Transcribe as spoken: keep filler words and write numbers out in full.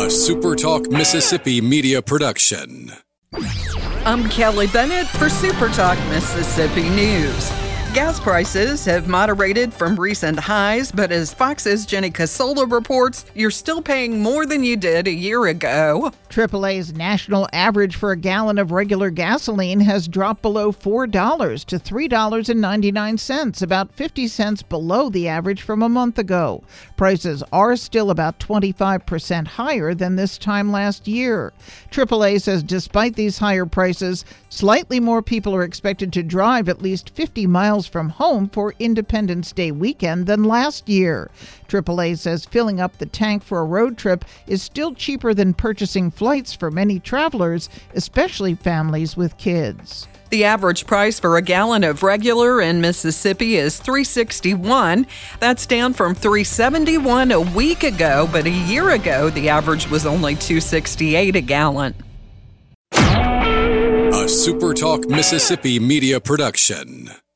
A SuperTalk Mississippi media production. I'm Kelly Bennett for SuperTalk Mississippi News. Gas prices have moderated from recent highs, but as Fox's Jenny Casola reports, you're still paying more than you did a year ago. triple A's national average for a gallon of regular gasoline has dropped below four dollars to three dollars and ninety-nine cents, about fifty cents below the average from a month ago. Prices are still about twenty-five percent higher than this time last year. triple A says despite these higher prices, slightly more people are expected to drive at least fifty miles from home for Independence Day weekend than last year. triple A says filling up the tank for a road trip is still cheaper than purchasing flights for many travelers, especially families with kids. The average price for a gallon of regular in Mississippi is three dollars and sixty-one cents. That's down from three dollars and seventy-one cents a week ago, but a year ago the average was only two dollars and sixty-eight cents a gallon. A SuperTalk Mississippi media production.